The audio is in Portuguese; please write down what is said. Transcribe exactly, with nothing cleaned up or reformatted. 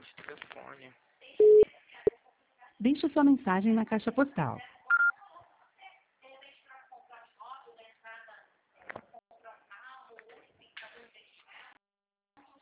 de telefone. Deixe sua mensagem na caixa postal.